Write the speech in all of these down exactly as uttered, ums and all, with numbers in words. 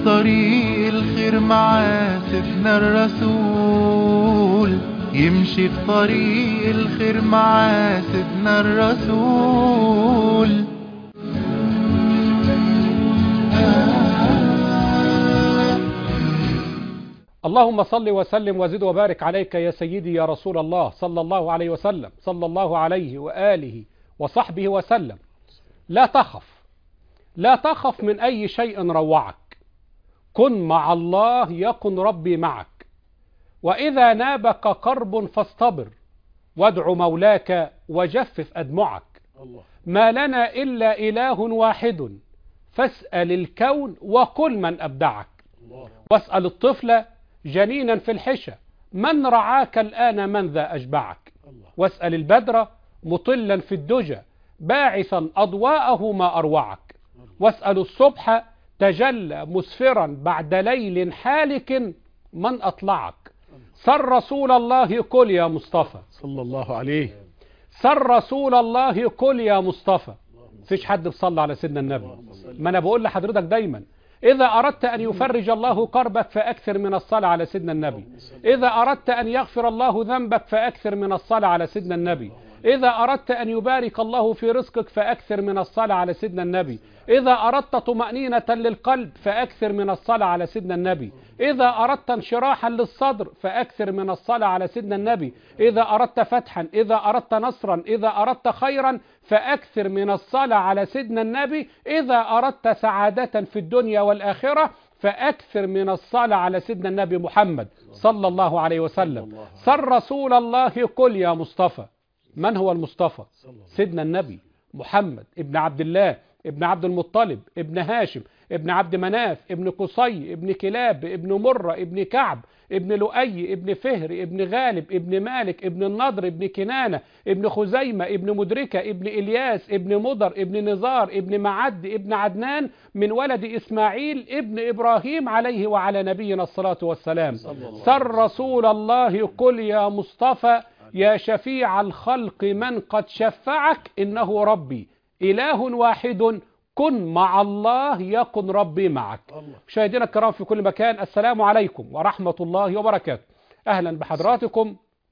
طريق الخير معاه سيدنا الرسول، يمشي في طريق الخير معاه سيدنا الرسول. اللهم صل وسلم وزد وبارك عليك يا سيدي يا رسول الله صلى الله عليه وسلم، صلى الله عليه وآله وصحبه وسلم. لا تخف، لا تخف من أي شيء روعك، كن مع الله يكن ربي معك. وإذا نابك كرب فاصطبر، وادع مولاك وجفف أدمعك. ما لنا إلا إله واحد، فاسأل الكون وكل من أبدعك. واسأل الطفل جنينا في الحشا، من رعاك الآن من ذا أشبعك. واسأل البدر مطلا في الدجى، باعثا أضواءه ما أروعك. واسأل الصبح تجلى مسفرا بعد ليل حالك، من أطلعك. سر رسول الله كل يا مصطفى صلى الله عليه. سر رسول الله كل يا مصطفى. فيش حد بيصلي على سيدنا النبي. ما أنا بقول لحضرتك دايما، إذا أردت أن يفرج الله كربك فأكثر من الصلاة على سيدنا النبي. إذا أردت أن يغفر الله ذنبك فأكثر من الصلاة على سيدنا النبي. إذا أردت أن يبارك الله في رزقك فأكثر من الصلاة على سيدنا النبي. إذا أردت طمأنينة للقلب فأكثر من الصلاة على سيدنا النبي. إذا أردت انشراحا للصدر فأكثر من الصلاة على سيدنا النبي. إذا أردت فتحا، إذا أردت نصرا، إذا أردت خيرا فأكثر من الصلاة على سيدنا النبي. إذا أردت سعادة في الدنيا والآخرة فأكثر من الصلاة على سيدنا النبي محمد صلى الله عليه وسلم. سر رسول الله كل يا مصطفى. من هو المصطفى؟ سيدنا النبي محمد ابن عبد الله ابن عبد المطلب ابن هاشم ابن عبد مناف ابن قصي ابن كلاب ابن مرة ابن كعب ابن لؤي ابن فهر ابن غالب ابن مالك ابن النضر ابن كنانة ابن خزيمة ابن مدركة ابن إلياس ابن مضر ابن نزار ابن معد ابن عدنان، من ولد إسماعيل ابن إبراهيم عليه وعلى نبينا الصلاة والسلام. سر رسول الله كل يا مصطفى، يا شفيع الخلق من قد شفعك، إنه ربي إله واحد، كن مع الله يكن ربي معك. مشاهدينا الكرام في كل مكان، السلام عليكم ورحمة الله وبركاته. أهلا بحضراتكم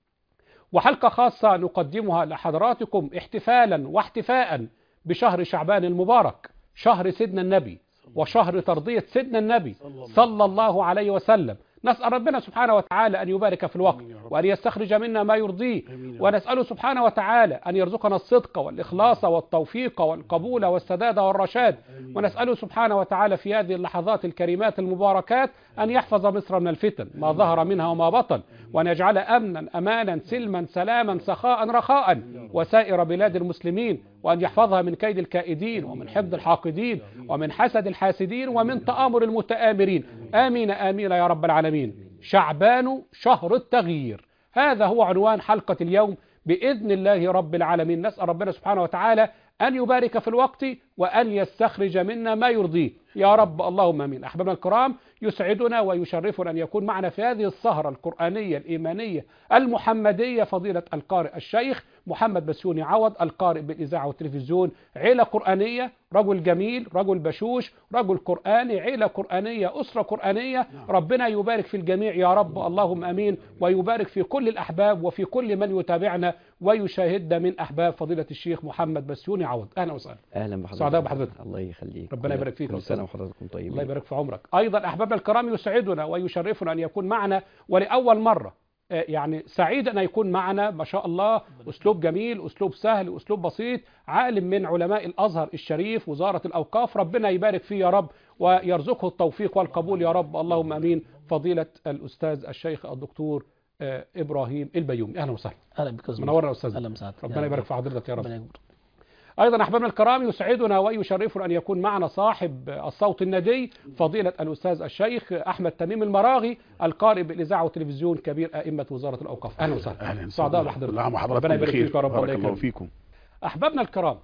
وحلقة خاصة نقدمها لحضراتكم احتفالا واحتفاء بشهر شعبان المبارك، شهر سيدنا النبي وشهر ترضية سيدنا النبي صلى الله عليه وسلم. نسأل ربنا سبحانه وتعالى أن يبارك في الوقت وأن يستخرج منا ما يرضيه، ونسأله سبحانه وتعالى أن يرزقنا الصدق والإخلاص والتوفيق والقبول والسداد والرشاد، ونسأله سبحانه وتعالى في هذه اللحظات الكريمات المباركات أن يحفظ مصر من الفتن ما ظهر منها وما بطن، وأن يجعل أمنا أمانا سلما سلاما سخاء رخاء وسائر بلاد المسلمين، وأن يحفظها من كيد الكائدين ومن حقد الحاقدين ومن حسد الحاسدين ومن تآمر المتآمرين، آمين آمين يا رب العالمين. شعبان شهر التغيير، هذا هو عنوان حلقة اليوم بإذن الله رب العالمين. نسأل ربنا سبحانه وتعالى أن يبارك في الوقت وأن يستخرج منا ما يرضيه يا رب، اللهم امين. أحبابنا الكرام، يسعدنا ويشرفنا أن يكون معنا في هذه السهرة القرآنية الإيمانية المحمدية فضيلة القارئ الشيخ محمد بسيوني عوض، القارئ بالإذاعة والتلفزيون. عيلة قرآنية، رجل جميل، رجل بشوش، رجل قرآني، عيلة قرآنية، أسرة قرآنية. ربنا يبارك في الجميع يا رب، اللهم امين، ويبارك في كل الأحباب وفي كل من يتابعنا ويشاهدنا من أحباب فضيلة الشيخ محمد بسيوني عوض. أهلا وسهلا. اهلا بحضرتك. سعداء بحضرتك. الله يخليك. ربنا يبارك فيك. كل سنه وحضراتكم طيبين. الله يبارك في عمرك. ايضا احبابنا الكرام، يسعدنا ويشرفنا ان يكون معنا ولاول مره، يعني سعيد ان يكون معنا ما شاء الله، اسلوب جميل، اسلوب سهل، اسلوب بسيط، عالم من علماء الازهر الشريف وزاره الاوقاف، ربنا يبارك فيه يا رب ويرزقه التوفيق والقبول يا رب، اللهم امين. فضيله الاستاذ الشيخ الدكتور ابراهيم البيومي، اهلا وسهلا. اهلا بك. منورنا يا استاذ. اهلا وسهلا. ربنا يبارك في حضرتك يا رب. أيضا أحبابنا الكرام، يسعدنا ويشرفنا أن يكون معنا صاحب الصوت الندي فضيلة الأستاذ الشيخ أحمد تميم المراغي، القارئ بالإذاعة والتلفزيون، كبير أئمة وزارة الأوقاف. أهلا وسهلا. أهلا. سعداء بحضرتك. كل عام وحضراتكم ربنا يبارك فيك يا رب. بارك الله فيكم. أحبابنا الكرام،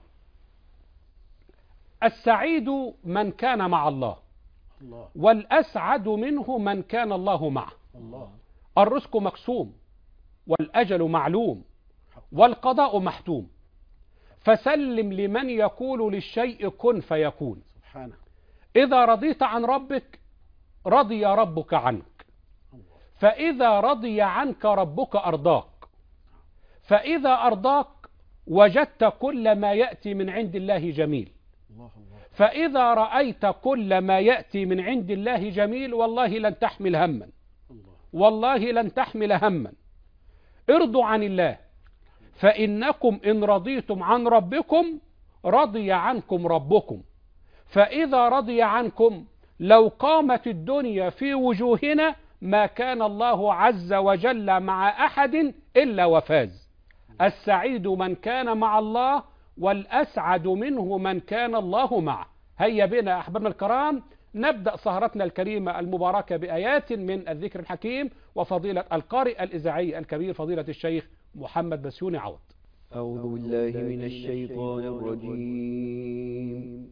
السعيد من كان مع الله، والأسعد منه من كان الله معه. الرزق مقسوم، والأجل معلوم، والقضاء محتوم، فسلم لمن يقول للشيء كن فيكون. سبحانه. إذا رضيت عن ربك رضي ربك عنك، فإذا رضي عنك ربك أرضاك، فإذا أرضاك وجدت كل ما يأتي من عند الله جميل، فإذا رأيت كل ما يأتي من عند الله جميل والله لن تحمل هما، والله لن تحمل هما. ارضوا عن الله، فإنكم إن رضيتم عن ربكم رضي عنكم ربكم، فإذا رضي عنكم لو قامت الدنيا في وجوهنا ما كان الله عز وجل مع أحد إلا وفاز. السعيد من كان مع الله، والأسعد منه من كان الله معه. هيا بنا أحبابنا الكرام نبدأ سهرتنا الكريمة المباركة بآيات من الذكر الحكيم وفضيلة القارئ الإذاعي الكبير فضيلة الشيخ محمد بسيوني عوض. أعوذ بالله من الشيطان الرجيم.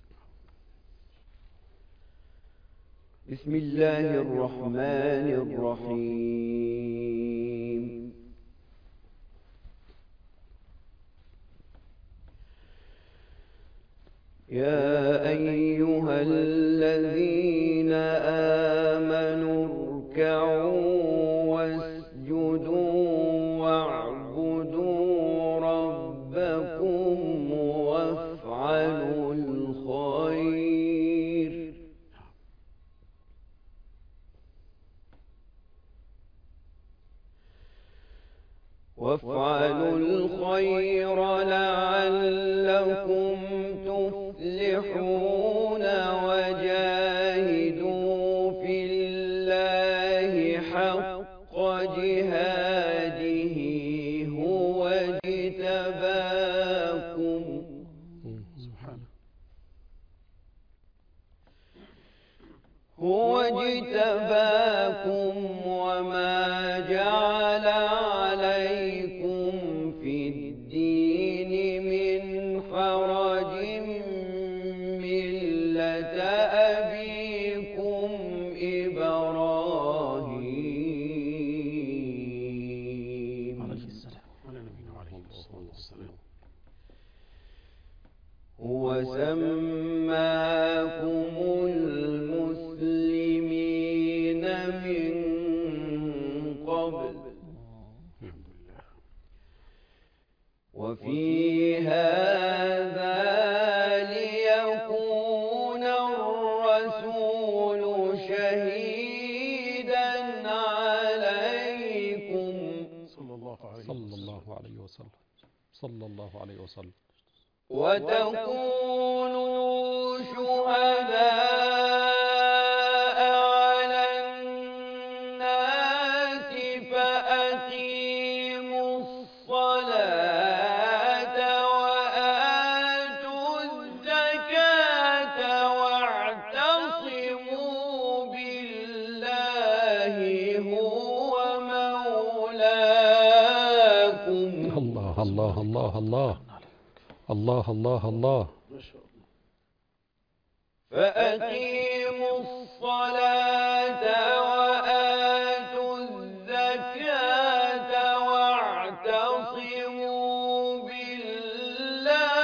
بسم الله الرحمن الرحيم. يا أيها الذين آمنوا اركعوا واسجدوا واعبدوا ربكم وافعلوا الخير وافعلوا الخير لعلكم تفلحون وجاهدوا في الله حق جهاده هو اجتباكم هو اجتباكم وما جعل عليكم في الدين من حرج ملة أبيكم إبراهيم عليه السلام هو سماكم المسلمين من قبل وفي هذا ليكون الرسول شهيدا عليكم صلى الله عليه وسلم صلى الله عليه وسلم وتكونوا شهداء على الناس فأقيموا الصلاة وآتوا الزكاة واعتصموا بالله هو مولاكم. الله الله الله الله الله الله الله. فأقيموا الصلاة وآتوا الزكاة واعتصموا بالله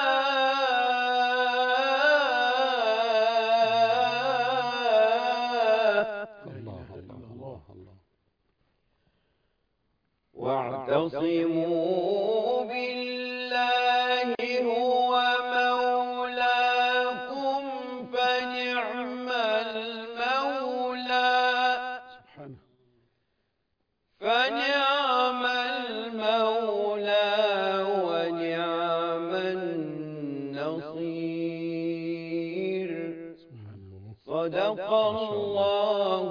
الله الله الله واعتصموا بالله هو مولاكم فنعم المولى فنعم المولى ونعم النصير. صدق الله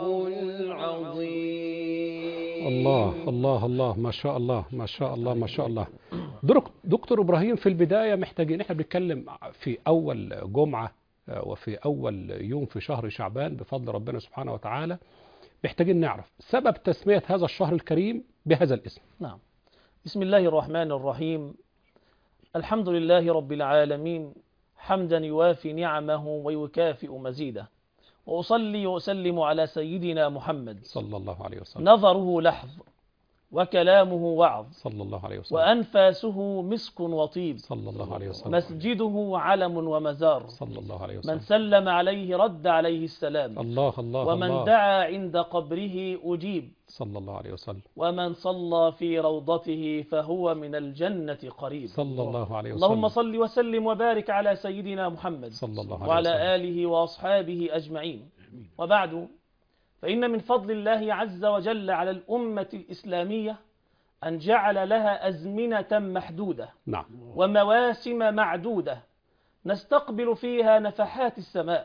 العظيم. الله الله الله ما شاء الله ما شاء الله ما شاء الله. دكتور إبراهيم، في البداية محتاجين، احنا بنتكلم في أول جمعة وفي أول يوم في شهر شعبان بفضل ربنا سبحانه وتعالى، محتاجين نعرف سبب تسمية هذا الشهر الكريم بهذا الاسم. نعم. بسم الله الرحمن الرحيم. الحمد لله رب العالمين حمدا يوافي نعمه ويكافئ مزيده، وأصلي وأسلم على سيدنا محمد صلى الله عليه وسلم. نظره لحظ وكلامه وعظ، صلى الله عليه وسلم. وأنفاسه مسك وطيب، صلى الله عليه وسلم. مسجده علم ومزار، صلى الله عليه وسلم. من سلم عليه رد عليه السلام، الله الله ومن الله. دعا عند قبره أجيب، صلى الله عليه وسلم. ومن صلى في روضته فهو من الجنة قريب. صلى الله عليه وسلم. اللهم صل وسلم وبارك على سيدنا محمد صلى الله عليه وسلم. وعلى آله وأصحابه أجمعين. وبعد، فإن من فضل الله عز وجل على الأمة الإسلامية أن جعل لها أزمنة محدودة نعم. ومواسم معدودة نستقبل فيها نفحات السماء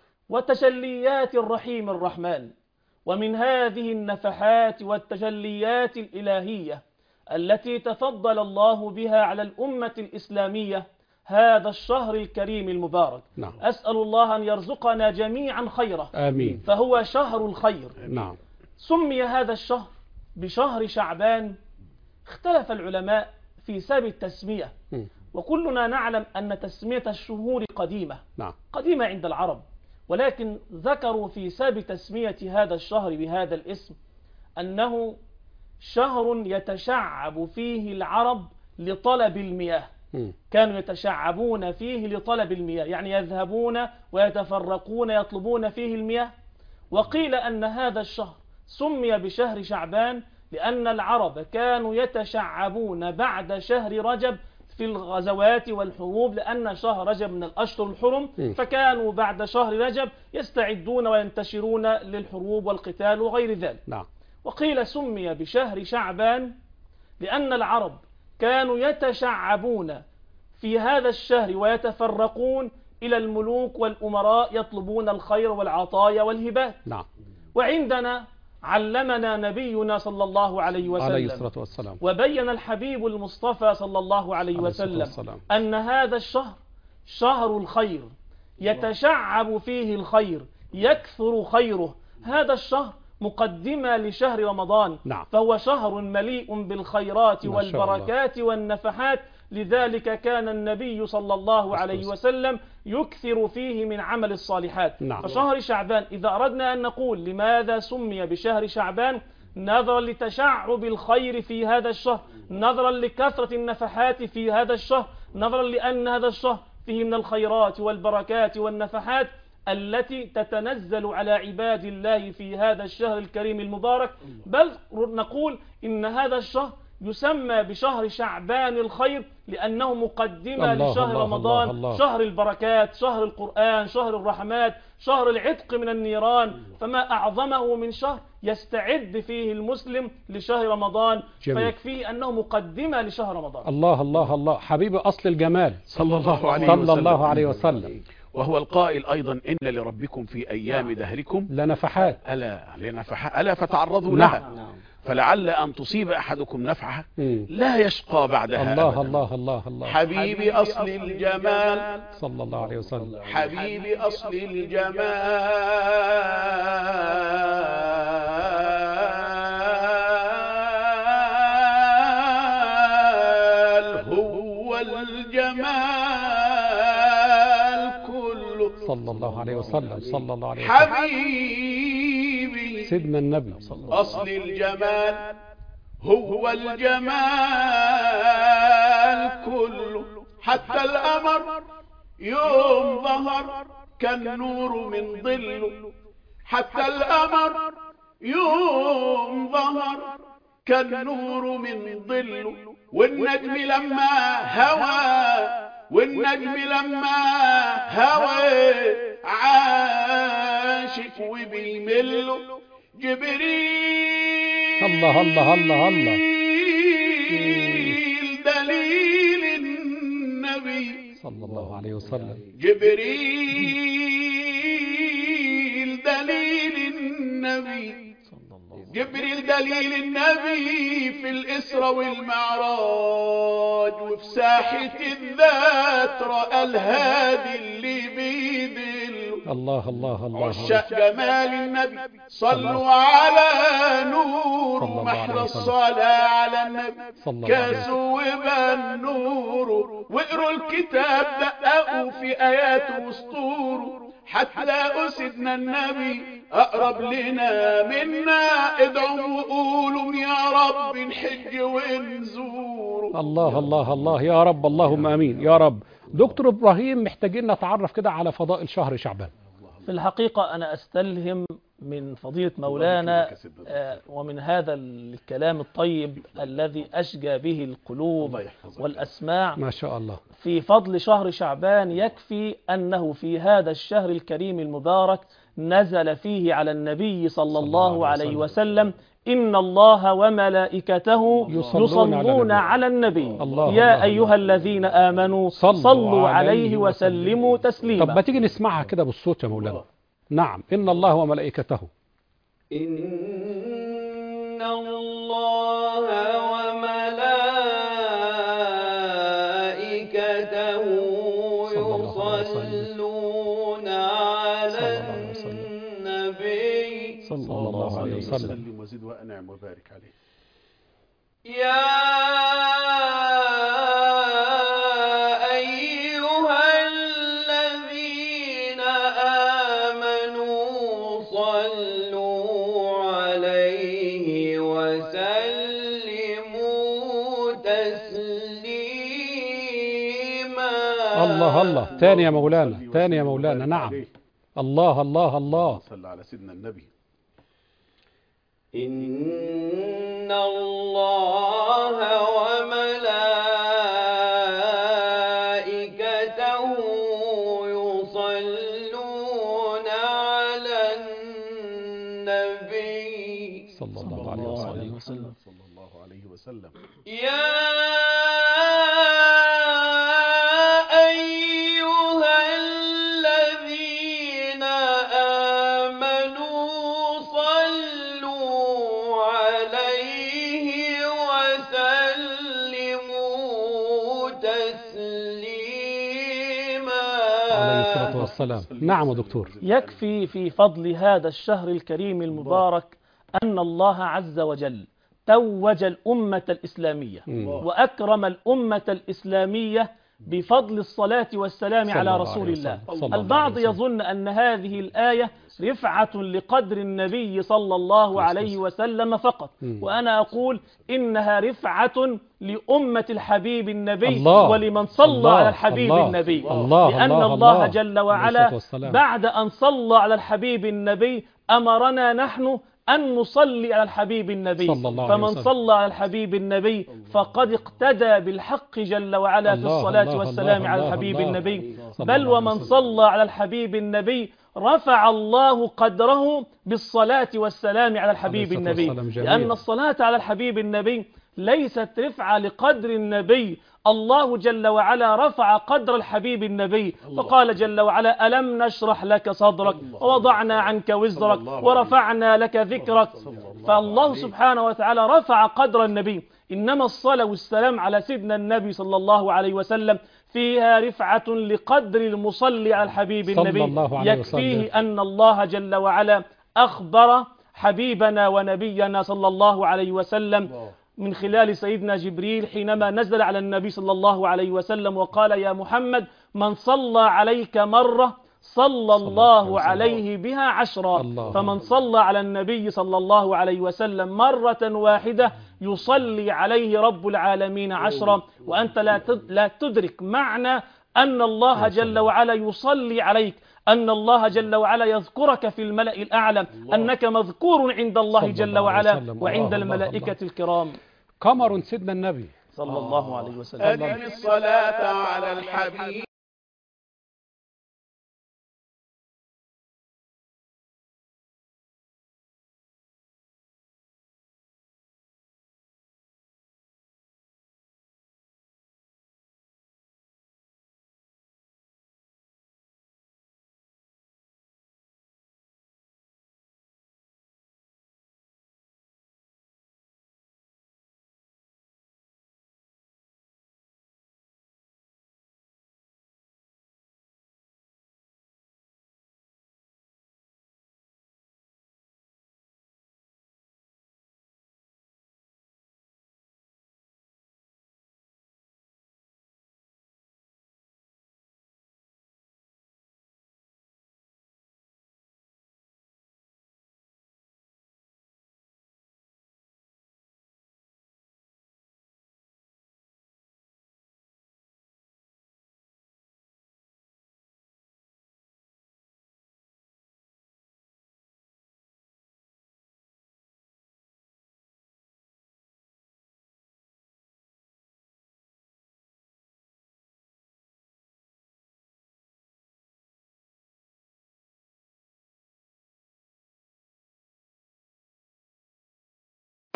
وتجليات الرحيم الرحمن. ومن هذه النفحات والتجليات الإلهية التي تفضل الله بها على الأمة الإسلامية هذا الشهر الكريم المبارك. نعم. أسأل الله أن يرزقنا جميعا خيره، آمين. فهو شهر الخير. نعم. سمي هذا الشهر بشهر شعبان. اختلف العلماء في سبب التسمية، م. وكلنا نعلم أن تسمية الشهور قديمة نعم. قديمة عند العرب، ولكن ذكروا في سبب تسمية هذا الشهر بهذا الاسم أنه شهر يتشعب فيه العرب لطلب المياه. م. كانوا يتشعبون فيه لطلب المياه، يعني يذهبون ويتفرقون يطلبون فيه المياه. وقيل أن هذا الشهر سمي بشهر شعبان لأن العرب كانوا يتشعبون بعد شهر رجب في الغزوات والحروب، لأن شهر رجب من الأشهر الحرم، فكانوا بعد شهر رجب يستعدون وينتشرون للحروب والقتال وغير ذلك. نعم. وقيل سمي بشهر شعبان لأن العرب كانوا يتشعبون في هذا الشهر ويتفرقون إلى الملوك والأمراء يطلبون الخير والعطايا والهبات. نعم. وعندنا علمنا نبينا صلى الله عليه وسلم عليه الصلاة والسلام، وبين الحبيب المصطفى صلى الله عليه وسلم أن هذا الشهر شهر الخير، يتشعب فيه الخير، يكثر خيره. هذا الشهر مقدمة لشهر رمضان. نعم. فهو شهر مليء بالخيرات والبركات والنفحات. لذلك كان النبي صلى الله عليه وسلم يكثر فيه من عمل الصالحات. نعم. فشهر شعبان إذا أردنا أن نقول لماذا سمي بشهر شعبان، نظرا لتشعب الخير في هذا الشهر، نظرا لكثرة النفحات في هذا الشهر، نظرا لأن هذا الشهر فيه من الخيرات والبركات والنفحات التي تتنزل على عباد الله في هذا الشهر الكريم المبارك. بل نقول إن هذا الشهر يسمى بشهر شعبان الخير لأنه مقدمة الله لشهر الله رمضان، الله الله. شهر البركات، شهر القرآن، شهر الرحمات، شهر العتق من النيران. فما أعظمه من شهر يستعد فيه المسلم لشهر رمضان. جميل. فيكفيه أنه مقدمة لشهر رمضان. الله الله الله. حبيب أصل الجمال صلى الله عليه صلى وسلم. الله عليه وسلم. وهو القائل أيضا إن لربكم في أيام دهركم لنفحات. ألا لنفحات ألا فتعرضوا نعم. لها فلعل أن تصيب أحدكم نفحة مم. لا يشقى بعدها الله أبدا. الله الله الله. حبيبي أصل الجمال صلى الله عليه وسلم. حبيبي أصل الجمال هو الجمال كله صلى الله عليه وسلم. صلى الله عليه وسلم. حبيبي سيدنا النبي أصل الجمال هو الجمال كله حتى القمر يوم ظهر كالنور من ظله حتى القمر يوم ظهر كالنور من ظله والنجم لما هوى والنجم لما هوى عاشق وبيمله جبريل الله الله الله الله. دليل النبي صلى الله عليه وسلم. جبريل دليل النبي جبريل دليل النبي في الإسراء والمعراج وفي ساحة الذات رأى الهادي اللي بيدله. الله الله الله. عشاق جمال النبي صلوا على نور محلى الصلاة على النبي كاسوا وبان نوره واقروا الكتاب دققوا في آياته وسطوره حتى لقوا سيدنا النبي أقرب لنا منا، ادعوا وقولوا يا رب نحج ونزور. الله الله الله يا رب، اللهم امين يا رب. دكتور ابراهيم، محتاجين نتعرف كده على فضائل شهر شعبان. في الحقيقة أنا أستلهم من فضيلة مولانا آه، ومن هذا الكلام الطيب الذي أشجى به القلوب والأسماع ما شاء الله. في فضل شهر شعبان. يكفي أنه في هذا الشهر الكريم المبارك نزل فيه على النبي صلى الله عليه وسلم: إن الله وملائكته يصلون يصلون على على النبي الله يا الله أيها الذين آمنوا صلوا صلوا عليه عليه وسلموا طب ما تسليما. تيجي نسمعها كده بالصوت يا مولانا. نعم. إن الله وملائكته إن الله وملائكته يصلون على النبي صلى الله عليه وسلم. وسلم وزد وأنعم وبارك عليه. يا أيها الذين آمنوا صلوا عليه وسلموا تسليما. الله الله. تاني يا مولانا، تاني يا مولانا. نعم. الله الله الله. صلى على سيدنا النبي. إن الله وملائكته يصلون على النبي صلى الله عليه وسلم. صلى الله عليه وسلم. يا أيها الذين آمنوا صلوا عليه وسلموا تسليما. عليه الصلاة والسلام. نعم يا دكتور. يكفي في فضل هذا الشهر الكريم المبارك أن الله عز وجل توج الأمة الإسلامية وأكرم الأمة الإسلامية بفضل الصلاة والسلام على رسول الله. البعض يظن أن هذه الآية رفعة لقدر النبي صلى الله عليه وسلم فقط، وأنا أقول إنها رفعة لأمة الحبيب النبي الله. ولمن صلى الله. على الحبيب الله. النبي، الله. لأن الله. الله الله. جل عليه وعلا الصلاة والسلام. بعد أن صلى على الحبيب النبي أمرنا نحن أن نصلي على الحبيب النبي. صلى الله عليه فمن وسلم. صلى على الحبيب النبي فقد اقتدى بالحق جل وعلا في الله. الصلاة الله. والسلام الله. على الله. الحبيب الله. النبي. صلى بل الله عليه ومن وسلم. صلى على الحبيب النبي رفع الله قدره بالصلاة والسلام على الحبيب عليه الصلاة النبي، والسلام. جميل. لأن الصلاة على الحبيب النبي ليست رفعة لقدر النبي. الله جل وعلا رفع قدر الحبيب النبي فقال جل وعلا: ألم نشرح لك صدرك ووضعنا عنك وزرك ورفعنا لك ذكرك. فالله سبحانه وتعالى رفع قدر النبي. إنما الصلاة والسلام على سيدنا النبي صلى الله عليه وسلم فيها رفعة لقدر المصلي على الحبيب صلى النبي. الله عليه يكفيه وسلم. أن الله جل وعلا أخبر حبيبنا ونبينا صلى الله عليه وسلم من خلال سيدنا جبريل حينما نزل على النبي صلى الله عليه وسلم وقال: يا محمد، من صلى عليك مرة صلى الله عليه بها عشرا. الله. فمن صلى على النبي صلى الله عليه وسلم مرة واحدة يصلي عليه رب العالمين عشرا. وأنت لا لا تدرك معنى أن الله جل وعلا يصلي عليك، أن الله جل وعلا يذكرك في الملأ الأعلى، أنك مذكور عند الله جل وعلا وعند الملائكة الكرام. قمر سيدنا النبي صلى الله عليه وسلم. أدم الصلاة على الحبيب.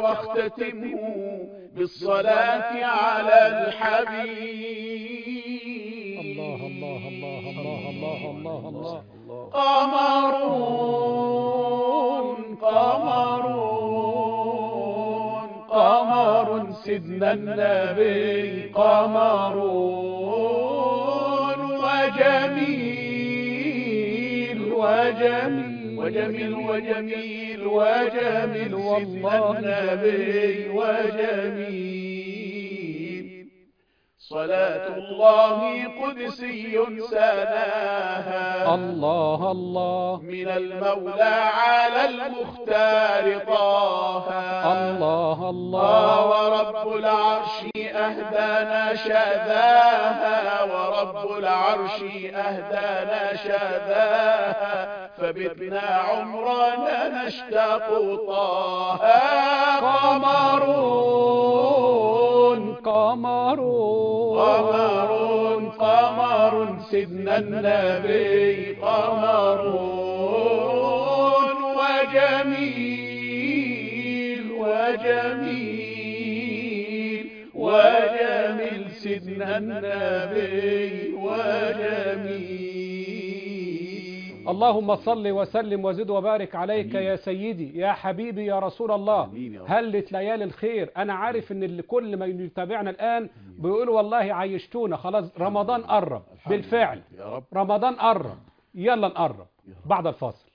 واختتمه بالصلاة على الحبيب. الله الله الله الله الله الله الله. قمرون قمرون قمر سيدنا النبي، قمرون وجميل وجميل وجميل وجميل وجميل والله النبي وجميل. صلاة الله قدسي سناها الله الله من المولى على المختار طه. الله الله ورب العرش أهدانا شذاها، ورب العرش أهدانا شذاها، فبتنا عمرنا نشتاق طه. قمرون قمرون قمر قمر سيدنا النبي، قمرون وجميل وجميل وجميل سيدنا النبي وجميل. اللهم صل وسلم وزد وبارك عليك يا سيدي يا حبيبي يا رسول الله. هلت ليالي الخير. انا عارف ان اللي كل ما يتابعنا الان بيقولوا والله عيشتونا، خلاص رمضان قرب. بالفعل رمضان قرب، يلا نقرب بعد الفاصل.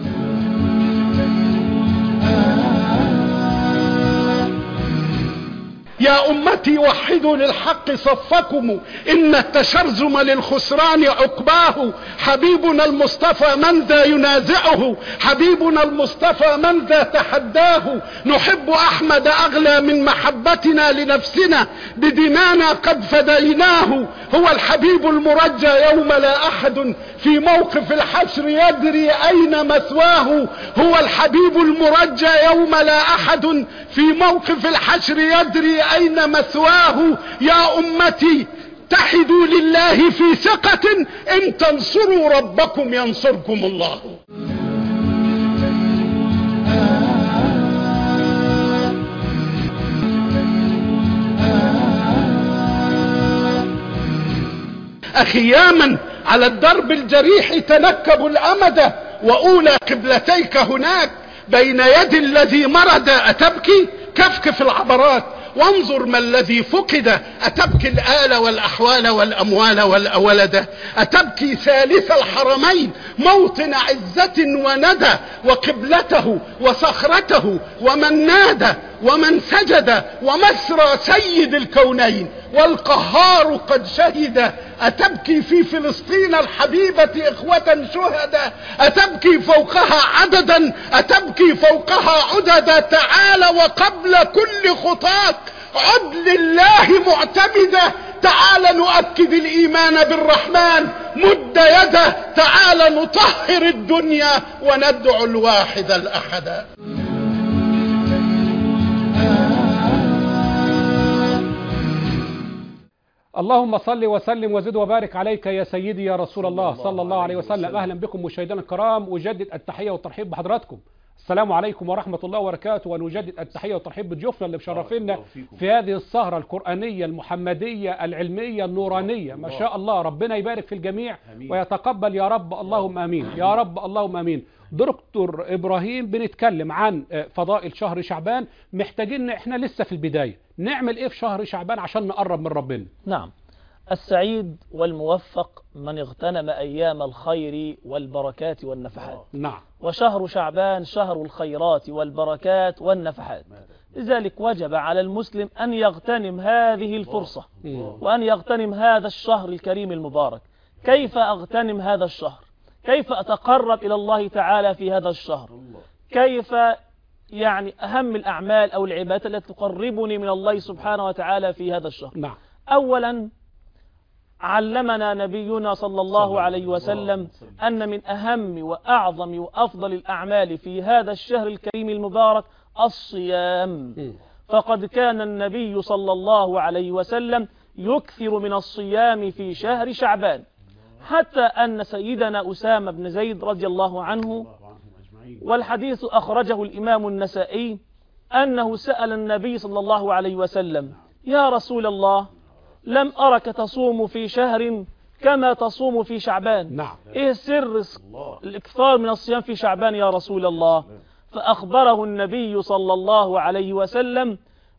يا أمتي وحدوا للحق صفكم، إن التشرذم للخسران عقباه. حبيبنا المصطفى من ذا ينازعه، حبيبنا المصطفى من ذا تحداه. نحب أحمد أغلى من محبتنا لنفسنا، بدمانا قد فديناه. هو الحبيب المرجى يوم لا أحد في موقف الحشر يدري أين مثواه. هو الحبيب المرجى يوم لا أحد في موقف الحشر يدري أين مثواه. يا أمتي اتحدوا لله في ثقة، إن تنصروا ربكم ينصركم الله. أخياما على الدرب الجريح تنكبوا الأمد، وأولى قبلتيك هناك بين يد الذي مرد. أتبكي؟ كفكف العبرات وانظر ما الذي فقد. أتبكي الآل والأحوال والأموال والأولد. أتبكي ثالث الحرمين موطن عزة وندى، وقبلته وصخرته ومن نادى ومن سجد، ومسرى سيد الكونين والقهار قد شهد. أتبكي في فلسطين الحبيبة إخوة شهداء، أتبكي فوقها عددا، أتبكي فوقها عددا. تعال وقبل كل خطاك عد لله معتمدا. تعال نؤكد الإيمان بالرحمن مد يده. تعال نطهر الدنيا وندعو الواحد الأحد. اللهم صل وسلم وزد وبارك عليك يا سيدي يا رسول الله صلى الله عليه وسلم. أهلا بكم مشاهدينا الكرام، أجدد التحية والترحيب بحضراتكم. السلام عليكم ورحمة الله وبركاته، ونجدد التحية والترحيب بضيوفنا اللي مشرفينا في هذه السهرة القرآنية المحمدية العلمية النورانية. ما شاء الله، ربنا يبارك في الجميع ويتقبل يا رب، اللهم آمين يا رب، اللهم آمين. دكتور إبراهيم، بنتكلم عن فضائل شهر شعبان. محتاجين احنا لسه في البداية، نعمل ايه في شهر شعبان عشان نقرب من ربنا؟ نعم، السعيد والموفق من اغتنم أيام الخير والبركات والنفحات. نعم. وشهر شعبان شهر الخيرات والبركات والنفحات، لذلك وجب على المسلم أن يغتنم هذه الفرصة وأن يغتنم هذا الشهر الكريم المبارك. كيف أغتنم هذا الشهر؟ كيف أتقرب إلى الله تعالى في هذا الشهر؟ كيف يعني أهم الأعمال أو العبادات التي تقربني من الله سبحانه وتعالى في هذا الشهر؟ نعم. أولا، علمنا نبينا صلى الله عليه وسلم أن من أهم وأعظم وأفضل الأعمال في هذا الشهر الكريم المبارك الصيام. فقد كان النبي صلى الله عليه وسلم يكثر من الصيام في شهر شعبان، حتى أن سيدنا أسامة بن زيد رضي الله عنه، والحديث أخرجه الإمام النسائي، أنه سأل النبي صلى الله عليه وسلم: يا رسول الله، لم أرك تصوم في شهر كما تصوم في شعبان. نعم. إيه سر الإكثار من الصيام في شعبان يا رسول الله؟ فأخبره النبي صلى الله عليه وسلم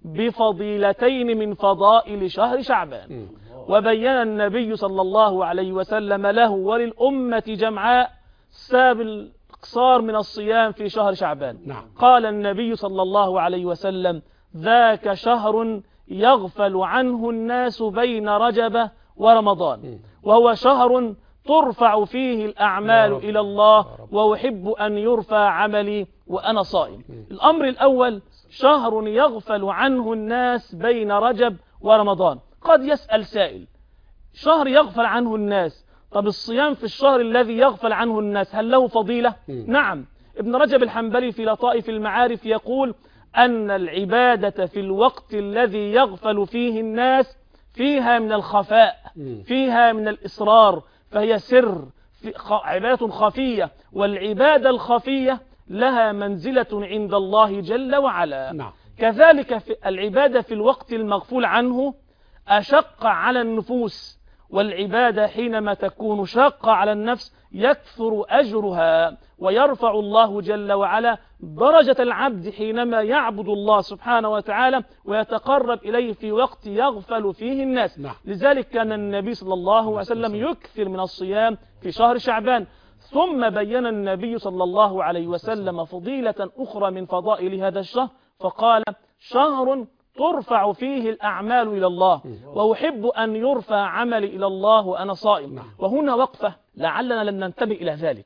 بفضيلتين من فضائل شهر شعبان، وبين النبي صلى الله عليه وسلم له وللأمة جمعاء سبب الإقصار من الصيام في شهر شعبان. نعم. قال النبي صلى الله عليه وسلم: ذاك شهر يغفل عنه الناس بين رجب ورمضان، وهو شهر ترفع فيه الأعمال إلى الله، وأحب أن يرفع عملي وأنا صائم. الأمر الأول: شهر يغفل عنه الناس بين رجب ورمضان. قد يسأل سائل: شهر يغفل عنه الناس، طب الصيام في الشهر الذي يغفل عنه الناس هل له فضيلة؟ نعم. ابن رجب الحنبلي في لطائف المعارف يقول أن العبادة في الوقت الذي يغفل فيه الناس فيها من الخفاء، فيها من الإصرار، فهي سر، في عبادة خفية، والعبادة الخفية لها منزلة عند الله جل وعلا. نعم. كذلك في العبادة في الوقت المغفول عنه أشق على النفوس، والعبادة حينما تكون شاقة على النفس يكثر أجرها، ويرفع الله جل وعلا درجة العبد حينما يعبد الله سبحانه وتعالى ويتقرب إليه في وقت يغفل فيه الناس. نعم. لذلك كان النبي صلى الله عليه وسلم يكثر من الصيام في شهر شعبان. ثم بين النبي صلى الله عليه وسلم فضيلة أخرى من فضائل هذا الشهر، فقال: شهر ترفع فيه الأعمال إلى الله، وأحب أن يرفع عملي إلى الله وأنا صائم. وهنا وقفة لعلنا لم ننتبه إلى ذلك.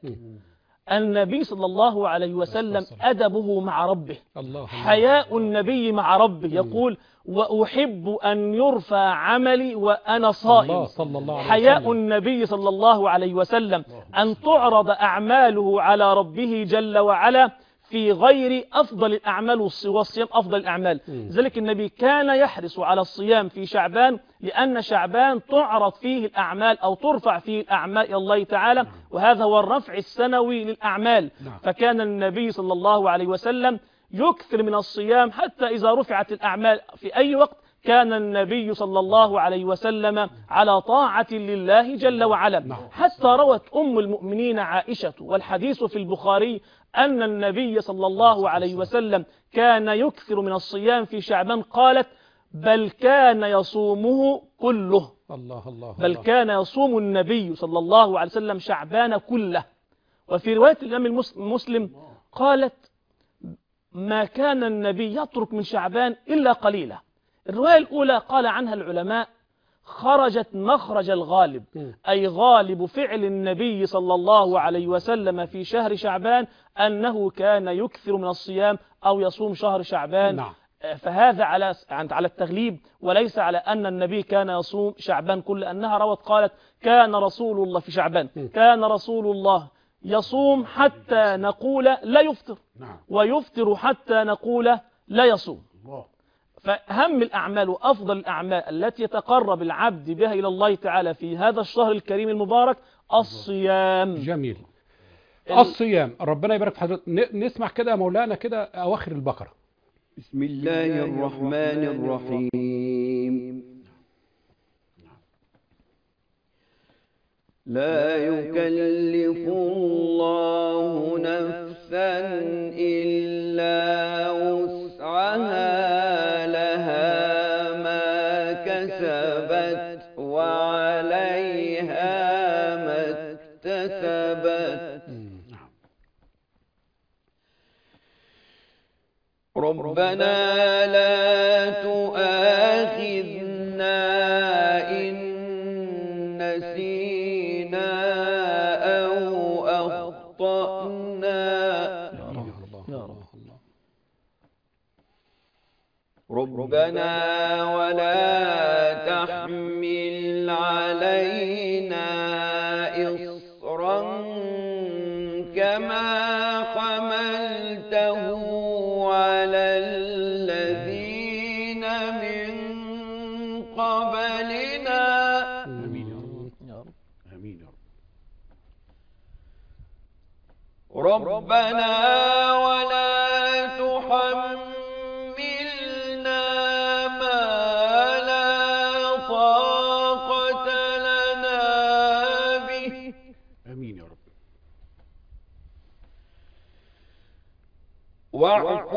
النبي صلى الله عليه وسلم أدبه مع ربه، حياء النبي مع ربه، يقول: وأحب أن يرفع عملي وأنا صائم. حياء النبي صلى الله عليه وسلم أن تعرض أعماله على ربه جل وعلا في غير أفضل الأعمال، والصيام أفضل الأعمال. لذلك النبي كان يحرص على الصيام في شعبان، لأن شعبان تعرض فيه الأعمال أو ترفع فيه الأعمال إلى الله تعالى، وهذا هو الرفع السنوي للأعمال. فكان النبي صلى الله عليه وسلم يكثر من الصيام، حتى إذا رفعت الأعمال في أي وقت كان النبي صلى الله عليه وسلم على طاعة لله جل وعلا. حتى روت أم المؤمنين عائشة، والحديث في البخاري، أن النبي صلى الله عليه وسلم كان يكثر من الصيام في شعبان، قالت: بل كان يصومه كله. الله الله بل كان يصوم النبي صلى الله عليه وسلم شعبان كله. وفي رواية الإمام مسلم قالت: ما كان النبي يترك من شعبان إلا قليلا. الرواية الأولى قال عنها العلماء: خرجت مخرج الغالب، أي غالب فعل النبي صلى الله عليه وسلم في شهر شعبان أنه كان يكثر من الصيام أو يصوم شهر شعبان. نعم. فهذا على على التغليب، وليس على أن النبي كان يصوم شعبان كله، أنها روت قالت: كان رسول الله في شعبان كان رسول الله يصوم حتى نقول لا يفطر، ويفطر حتى نقول لا يصوم. فأهم الأعمال وأفضل الأعمال التي يتقرب العبد بها إلى الله تعالى في هذا الشهر الكريم المبارك الصيام. جميل. الصيام، ربنا يبارك في حضرتك. نسمع كده يا مولانا كده أواخر البقرة. بسم الله الرحمن الرحيم. لا يكلف الله نفسا إلا وسعها، لها ما كسبت وعليها ما اكتسبت. ربنا لا تؤاخذنا إن نسينا أو أخطأنا. ربنا ولا تحمل علينا إصرا كما حملته على الذين من قبلنا. آمين يا رب. آمين يا رب. ربنا ولا تحملنا واعف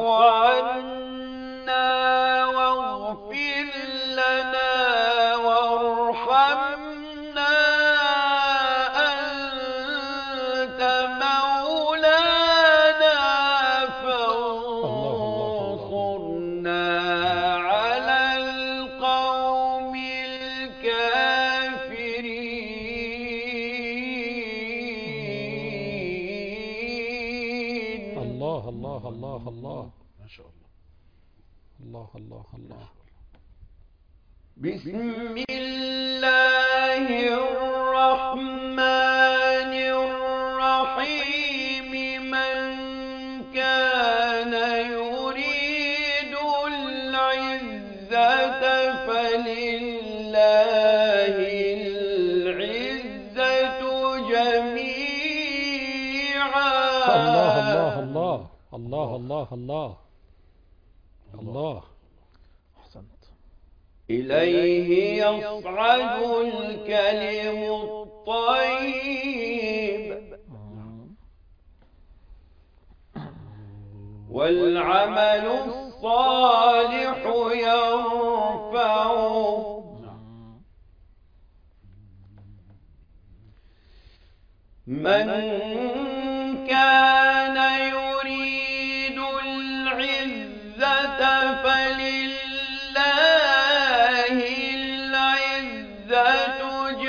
عنا واغفر لنا وارحمنا أنت مولانا فانصرنا على القوم الكافرين. الله الله الله الله ما شاء الله. الله الله الله. بسم الله الرحمن الرحيم. من كان يريد العزة فلله العزة جميعا. الله الله الله الله الله الله الله. أحسنت. إليه يصعد الكلم الطيب والعمل الصالح يرفعه. من كان يريد العزة فلله العزة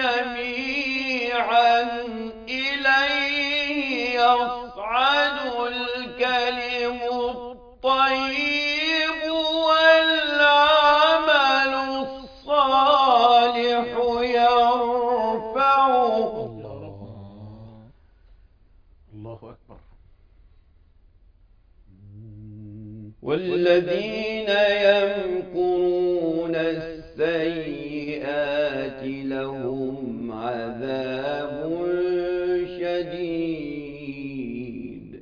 جميعا. إليه يصعد الكلم الطيب والعمل الصالح يرفعه. الله أكبر. والذين يمكرون السيئات لهم عذاب شديد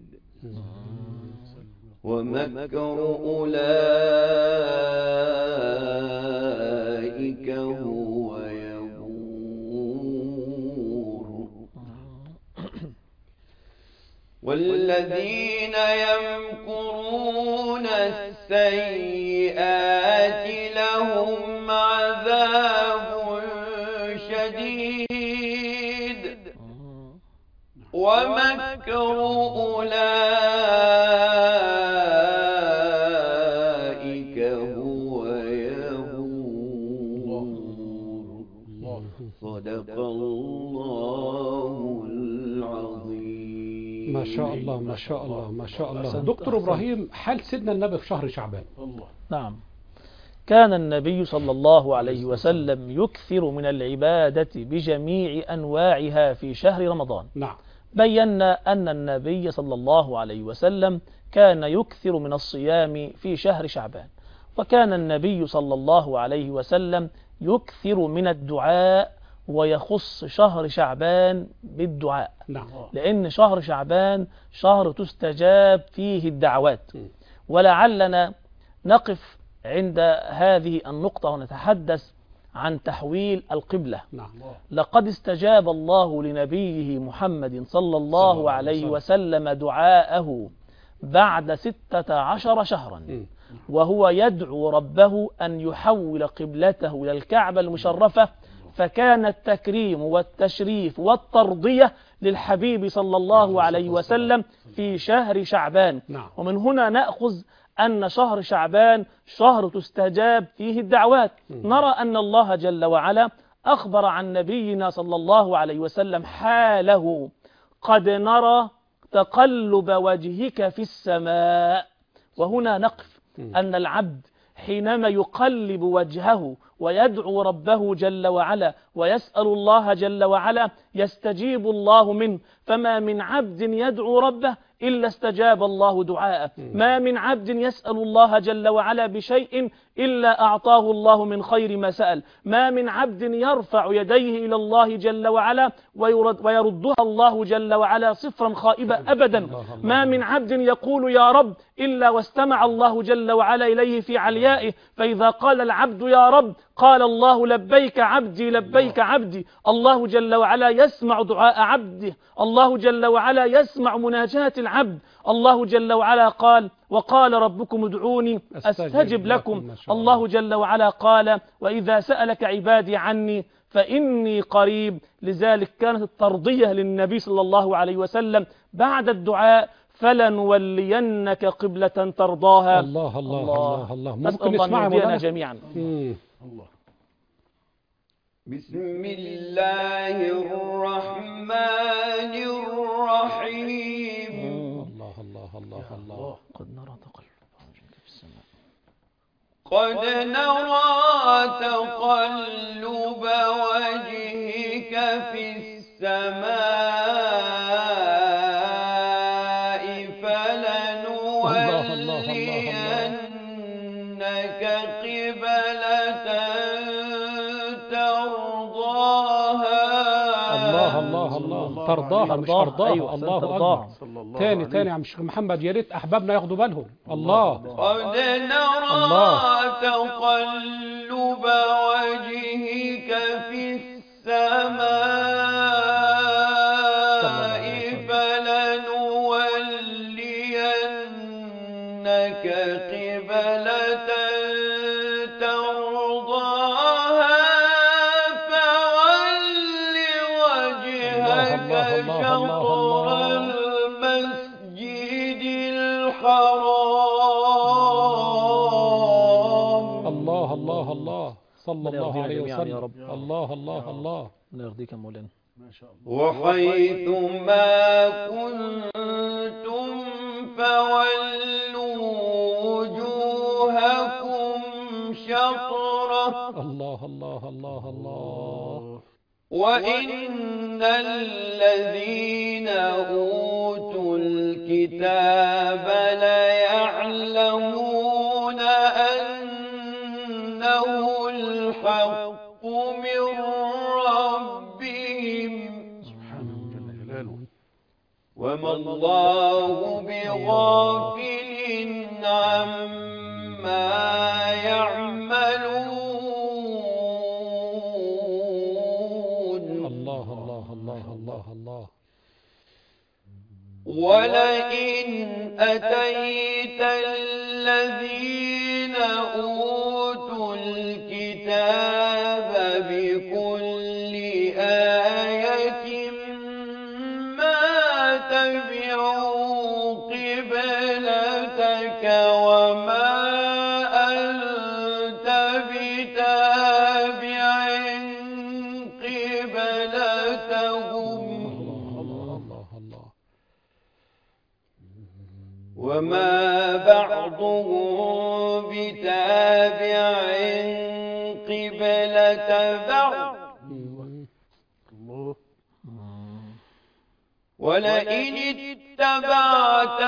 ومكر أولئك هو يبور. والذين يمكرون السيئات لهم عذاب شديد ومكر أولئك هو يبور. صدق الله العظيم. ما شاء الله ما شاء الله ما شاء الله. دكتور إبراهيم، حال سيدنا النبي في شهر شعبان. نعم. كان النبي صلى الله عليه وسلم يكثر من العبادة بجميع أنواعها في شهر رمضان. نعم. بينا أن النبي صلى الله عليه وسلم كان يكثر من الصيام في شهر شعبان، وكان النبي صلى الله عليه وسلم يكثر من الدعاء ويخص شهر شعبان بالدعاء. نعم. لأن شهر شعبان شهر تستجاب فيه الدعوات. ولعلنا نقف عند هذه النقطة ونتحدث عن تحويل القبلة. نعم. لقد استجاب الله لنبيه محمد صلى الله عليه وسلم دعاءه بعد ستة عشر شهرا، وهو يدعو ربه أن يحول قبلته إلى الكعبة المشرفة. فكان التكريم والتشريف والترضية للحبيب صلى الله عليه وسلم في شهر شعبان. ومن هنا نأخذ أن شهر شعبان شهر تستجاب فيه الدعوات. نرى أن الله جل وعلا أخبر عن نبينا صلى الله عليه وسلم حاله: قد نرى تقلب وجهك في السماء. وهنا نقف أن العبد حينما يقلب وجهه ويدعو ربه جل وعلا ويسأل الله جل وعلا يستجيب الله منه. فما من عبد يدعو ربه إلا استجاب الله دعاءه. ما من عبد يسأل الله جل وعلا بشيء إلا أعطاه الله من خير ما سأل. ما من عبد يرفع يديه إلى الله جل وعلا ويرد ويردها الله جل وعلا صفرا خائبا أبدا. ما من عبد يقول يا رب إلا واستمع الله جل وعلا إليه في عليائه. فإذا قال العبد يا رب قال الله لبيك عبدي لبيك عبدي. الله جل وعلا يسمع دعاء عبده، الله جل وعلا يسمع مناجاة العبد. الله جل وعلا قال وقال ربكم ادعوني أستجب لكم. الله جل وعلا قال وإذا سألك عبادي عني فإني قريب. لذلك كانت الترضية للنبي صلى الله عليه وسلم بعد الدعاء فلنولينك قبلة ترضاها. الله الله الله الله. نسأل ممكن الله نسمعها أن يهدينا مولانا جميعا. مم. بسم الله الرحمن الرحيم. الله الله الله الله. قد نرى تقلب وجهك في السماء قد نرى تقلب وجهك في السماء فلنولينك قبلة ترضاها. الله الله الله. ترضاها مش أرضاها. أيوة، الله ترضاها. أكبر. تاني تاني يا عم الشيخ محمد، يا ريت أحبابنا ياخدوا بالهم. الله. قد نرى تقلب وجهك في السماء فلنولينك قبلة ترضاها فول وجهك شطر المسجد الحرام. الله الله الله. صلى الله عليه وسلم. يا رب. الله الله الله. الله يرضيك يا مولانا. وحيث ما كنتم فولوا وجوهكم شطره. الله الله الله الله. وإن الذين أوتوا الكتاب ليعلمون أنه الحق من ربهم وما الله بغافل عما يعملون. الله الله الله الله الله. ولئن أتيت الذين أوتوا الكتاب بكل آية ما تبعوا قبلتك وما أنت بتابع قبلتهم وما بعضهم بتابع قبلة بعض. ولئن اتبعت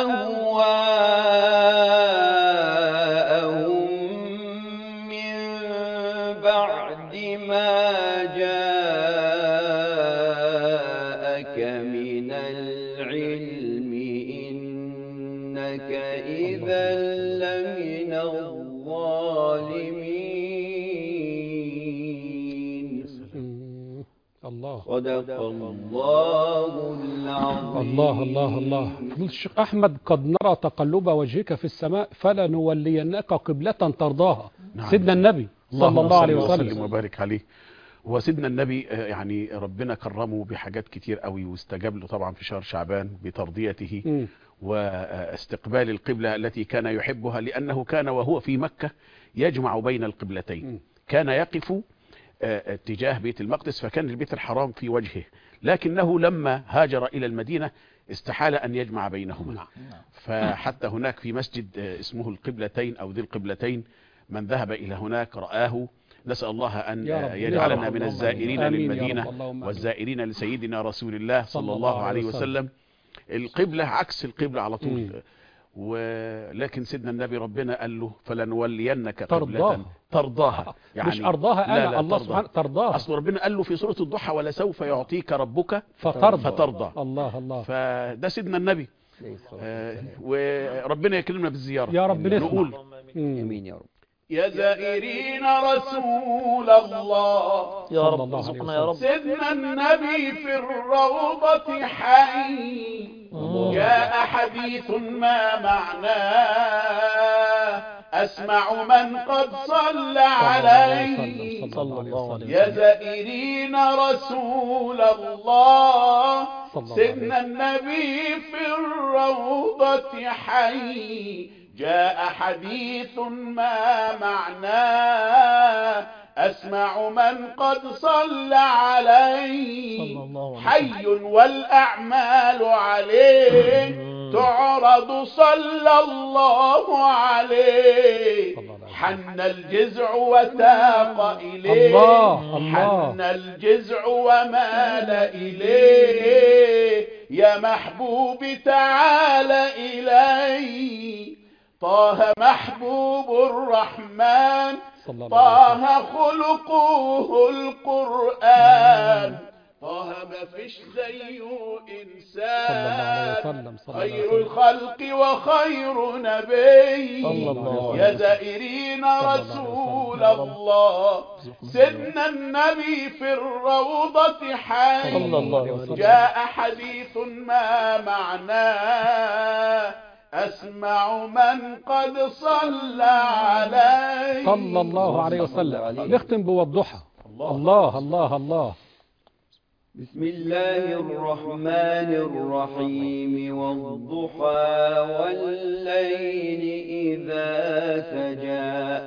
أهواءهم من بعد ما جاءك من العلم إنك إذا لمن الظالمين. الله. صدق الله العظيم. الله الله الله. فضيلة الشيخ أحمد، قد نرى تقلب وجهك في السماء فلنولينك قبلة ترضاها. نعم. سيدنا النبي صلى الله عليه وسلم. وسلم وبارك عليه. وسيدنا النبي يعني ربنا كرمه بحاجات كتير قوي، واستجاب له طبعا في شهر شعبان بترضيته م. واستقبال القبلة التي كان يحبها، لأنه كان وهو في مكة يجمع بين القبلتين. م. كان يقف اتجاه بيت المقدس، فكان البيت الحرام في وجهه، لكنه لما هاجر إلى المدينة استحال أن يجمع بينهما. فحتى هناك في مسجد اسمه القبلتين أو ذي القبلتين، من ذهب إلى هناك رآه. نسأل الله أن يجعلنا من الزائرين للمدينة والزائرين لسيدنا رسول الله صلى الله عليه وسلم. القبلة عكس القبلة على طول. ولكن سيدنا النبي ربنا قال له فلنولينك قبلة ترضاها، يعني مش أرضاها أنا، لا لا الله سبحانه ترضاها. أصل ربنا قال له في سورة الضحى ولسوف يعطيك ربك فترضى, فترضى. الله الله. فده سيدنا النبي. آه وربنا يكرمنا بالزيارة يا رب. نقول امين يا رب. يا زائرين رسول الله يا صلى رب الله عليه ارزقنا يا رب. سيدنا النبي في الروضة حي جاء حديث ما معناه أسمع من قد صلى عليه صلى الله عليه يا وسلم. زائرين رسول الله صلى سيدنا النبي في الروضة حي جاء حديث ما معناه أسمع من قد صلى عليه صلى الله عليه حي والأعمال عليه تعرض صلى الله عليه حن الجزع وتاق إليه الله الله. حن الجزع ومال إليه يا محبوب تعال إليه طه محبوب الرحمن صلى الله عليه طه خلقه القرآن طه ما فيش زيه إنسان صلى الله عليه وسلم. صلى الله عليه خير وسلم. الخلق وخير نبي صلى الله يا عليه زائرين رسول الله سيدنا النبي في الروضة حي صلى الله عليه وسلم. جاء حديث ما معناه أسمع من قد صلى عليه صلى الله عليه وسلم. نختم بوضحها. الله الله الله. بسم الله الرحمن الرحيم والضحى والليل إذا سجى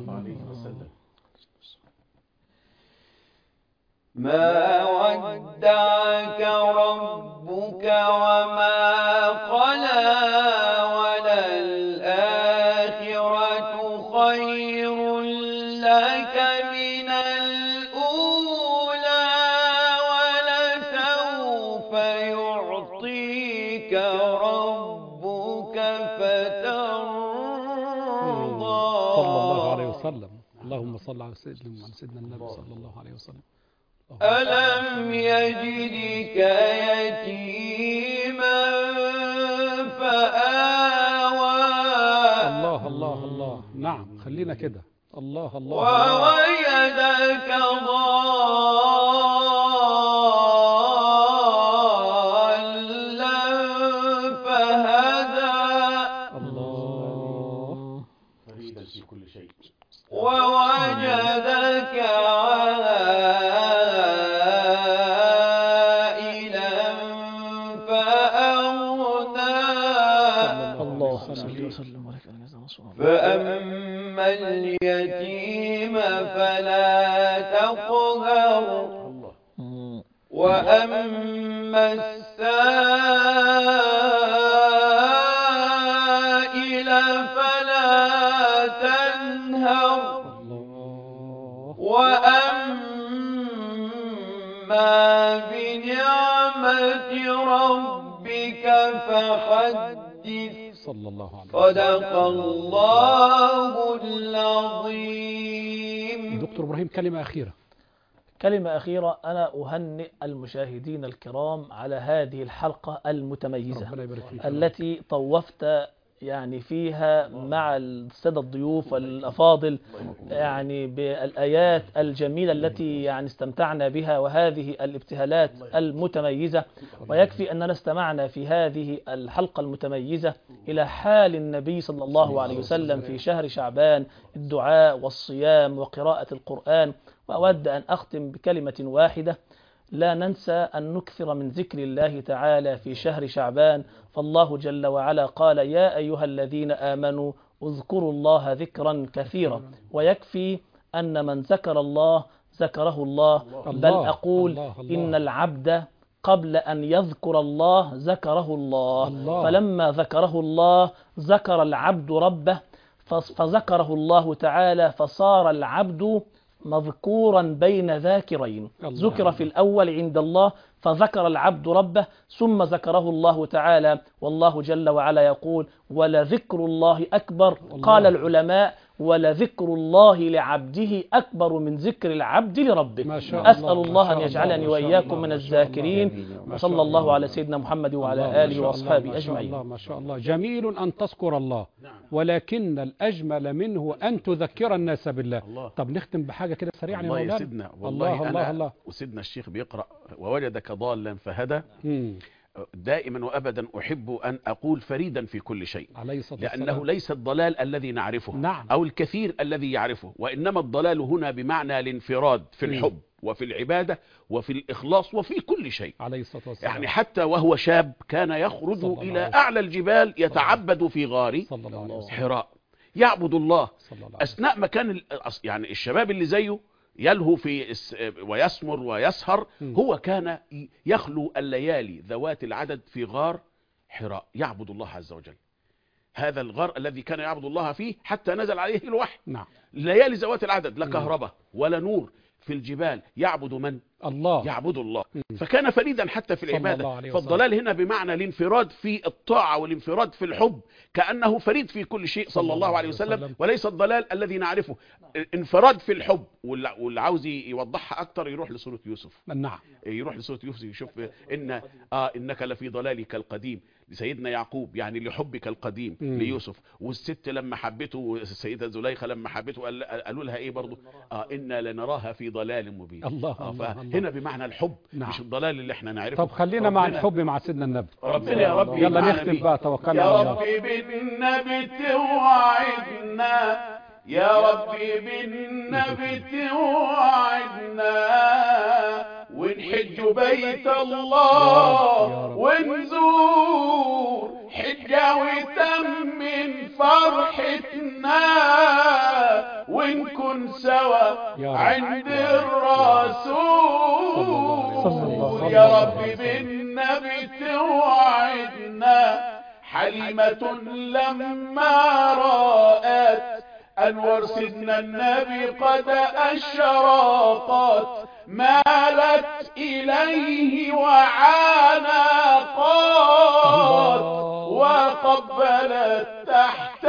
ما ودعك ربك وما قلى وللآخرة خير لك من الأولى ولسوف يعطيك ربك فترضى صلى الله عليه وسلم. اللهم صل على سيدنا على سيدنا النبي صلى الله عليه وسلم. ألم يجدك يتيما فآوى الله الله الله. نعم خلينا كده. الله الله. ووجدك ضالا فهدى الله. فريدا في كل شيء ووجدك عائلا فأغنى الله صلى وسلم وبارك على رسول الله. فأما اليتيم فلا تقهر وأما السائل فلا تنهر وأما بنعمة ربك فحدث صلى الله عليه وسلم. صدق الله العظيم. دكتور إبراهيم كلمة أخيرة. كلمة أخيرة، أنا أهنئ المشاهدين الكرام على هذه الحلقة المتميزة ربنا يبارك فيك. التي طوفت يعني فيها مع السادة الضيوف الأفاضل يعني بالآيات الجميلة التي يعني استمتعنا بها وهذه الابتهالات المتميزة. ويكفي أننا استمعنا في هذه الحلقة المتميزة إلى حال النبي صلى الله عليه وسلم في شهر شعبان، الدعاء والصيام وقراءة القرآن. وأود أن أختم بكلمة واحدة: لا ننسى أن نكثر من ذكر الله تعالى في شهر شعبان، فالله جل وعلا قال: يا أيها الذين آمنوا اذكروا الله ذكرا كثيرا. ويكفي أن من ذكر الله ذكره الله، بل أقول الله الله. إن العبد قبل أن يذكر الله ذكره الله, الله. فلما ذكره الله ذكر العبد ربه، فذكره الله تعالى فصار العبد مذكورا بين ذاكرين. الله. ذكر في الأول عند الله فذكر العبد ربه، ثم ذكره الله تعالى. والله جل وعلا يقول: ولذكر الله أكبر. الله. قال العلماء: ولذكر الله لعبده أكبر من ذكر العبد لربه. ما شاء الله. أسأل الله أن ما شاء يجعلني الله. ما شاء وإياكم الله. من ما شاء الله. الذاكرين. ما وصلى شاء الله الله. على سيدنا محمد وعلى الله. ما آله شاء الله. وأصحابه ما شاء أجمعين. الله. ما شاء الله. جميل أن تذكر الله، ولكن الأجمل منه أن تذكر الناس بالله. الله. طب نختم بحاجة كده سريعا يا والله يا مولانا. سيدنا، والله الله أنا الله الله. وسيدنا الشيخ بيقرأ ووجدك ضالا فهدى، مم. دائما وأبدا أحب أن أقول فريدا في كل شيء، عليه الصلاة لأنه والسلام. ليس الضلال الذي نعرفه نعم. أو الكثير الذي يعرفه، وإنما الضلال هنا بمعنى الانفراد في مم. الحب وفي العبادة وفي الإخلاص وفي كل شيء. عليه الصلاة والسلام. يعني حتى وهو شاب كان يخرج صلى الله إلى عليه أعلى الجبال يتعبد في غار صلى الله عليه وسلم. حراء، يعبد الله صلى الله عليه أثناء ما كان ال- يعني الشباب اللي زيه يلهو في الس- ويسمر ويسهر، مم. هو كان يخلو الليالي ذوات العدد في غار حراء يعبد الله عز وجل. هذا الغار الذي كان يعبد الله فيه حتى نزل عليه الوحي. نعم. ليالي ذوات العدد، لا كهرباء ولا نور، في الجبال يعبد من؟ الله. يعبد الله. مم. فكان فريدا حتى في صلى الله العبادة. عليه وسلم. فالضلال هنا بمعنى الانفراد في الطاعة والانفراد في الحب، كأنه فريد في كل شيء صلى الله عليه وسلم، وليس الضلال الذي نعرفه. انفراد في الحب، واللي واللي عاوز يوضحها أكتر يروح لسورة يوسف. نعم. يروح لسورة يوسف يشوف إن آه إنك لفي ضلالك القديم لسيدنا يعقوب، يعني لحبك القديم مم. ليوسف. والست لما حبته السيدة زليخة لما حبته قال- قالوا لها إيه برضو؟ آه إنا لنراها في ضلال مبين. الله آه الله فهنا بمعنى الحب، نعم. مش الضلال اللي احنا نعرفه. طب خلينا مع ربنا- الحب مع سيدنا النبي. ربنا يا رب يلا يجمعنا نختم بيه. بقى، توكلنا يا على الله. ربي بالنبي توعدنا، يا ربي بالنبي توعدنا، ونحج بيت الله ونزور حجة وتمن فرحتنا، ونكون سوا يا رب. عند الرسول. صلى الله عليه يا وسلم. ربي بالنبي توعدنا، حليمة لما رأت أنور سيدنا النبي قد أشرقت، مالت إليه وعانقت، وقبلت تحت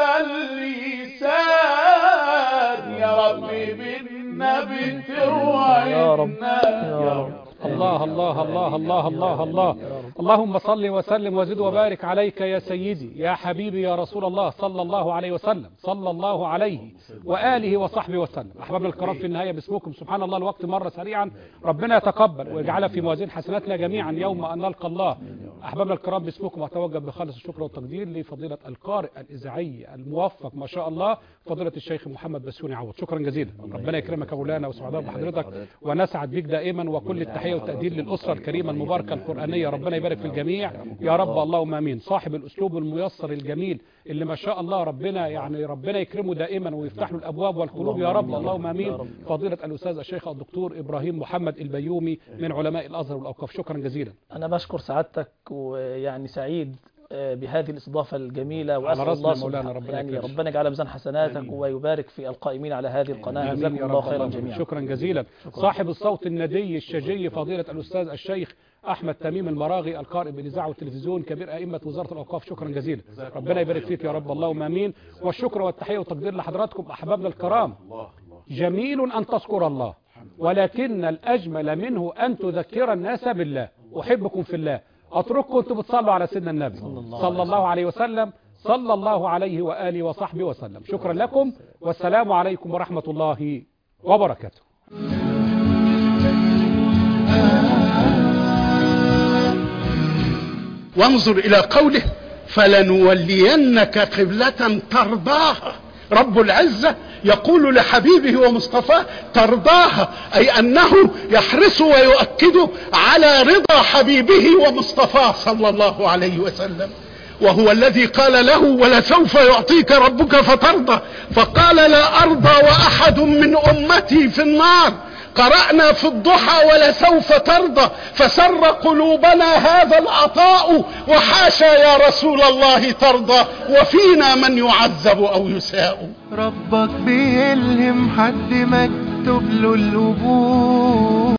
اللسان. يا ربي بالنبي توعدنا يا رب. الله الله الله الله الله الله. اللهم صل وسلم وزد وبارك عليك يا سيدي يا حبيبي يا رسول الله صلى الله عليه وسلم، صلى الله عليه وآله وصحبه وسلم. أحبابنا الكرام، في النهاية باسمكم سبحان الله الوقت مر سريعا، ربنا يتقبل ويجعلها في موازين حسناتنا جميعا يوم أن نلقى الله. أحبابنا الكرام، باسمكم أتوجه بخالص الشكر والتقدير لفضيلة القارئ الإذاعي الموفق ما شاء الله فضيلة الشيخ محمد بسيوني عوض. شكرا جزيلا، ربنا يكرمك يا مولانا وسعداء بحضرتك ونسعد بك دائما. وكل التحية والتقدير للأسرة الكريمة المباركة القرآنية، ربنا يبارك في الجميع يا رب، اللهم امين. صاحب الاسلوب الميسر الجميل اللي ما شاء الله ربنا يعني ربنا يكرمه دائما ويفتح له الابواب والقلوب يا رب، اللهم امين. فضيلة الاستاذ الشيخ الدكتور ابراهيم محمد البيومي من علماء الازهر والاوقاف، شكرا جزيلا. أنا بشكر سعادتك ويعني سعيد آه، بهذه الاستضافة الجميلة، على وأسأل رأسنا الله مولانا، سبحانه ربنا يعني يكرمك. ربنا يجعل ميزان حسناتك ويبارك في القائمين على هذه القناة. آمين جزاكم يا الله رب. خيرا اللهم جميعا. شكرا جزيلا. صاحب الصوت الندي الشجي فضيلة الأستاذ الشيخ أحمد تميم المراغي القارئ بالإذاعة والتلفزيون كبير أئمة وزارة الأوقاف، شكرا جزيلا، ربنا يبارك فيك يا رب، اللهم آمين. والشكر والتحية والتقدير لحضراتكم أحبابنا الكرام. جميل أن تذكر الله، ولكن الأجمل منه أن تذكر الناس بالله. أحبكم في الله، أترككم أنتم بتصلوا على سيدنا النبي صلى الله عليه وسلم، صلى الله عليه وآله وصحبه وسلم. شكرا لكم، والسلام عليكم ورحمة الله وبركاته. وانظر إلى قوله فلنولينك قبلة ترضاها. رب العزة يقول لحبيبه ومصطفاه ترضاها، أي أنه يحرص ويؤكد على رضا حبيبه ومصطفاه صلى الله عليه وسلم، وهو الذي قال له ولسوف يعطيك ربك فترضى، فقال لا أرضى وأحد من أمتي في النار. قرأنا في الضحى ولسوف ترضى، فسر قلوبنا هذا العطاء، وحاشا يا رسول الله ترضى وفينا من يعذب أو يساء. ربك بيلهم حد مكتوب له القبول.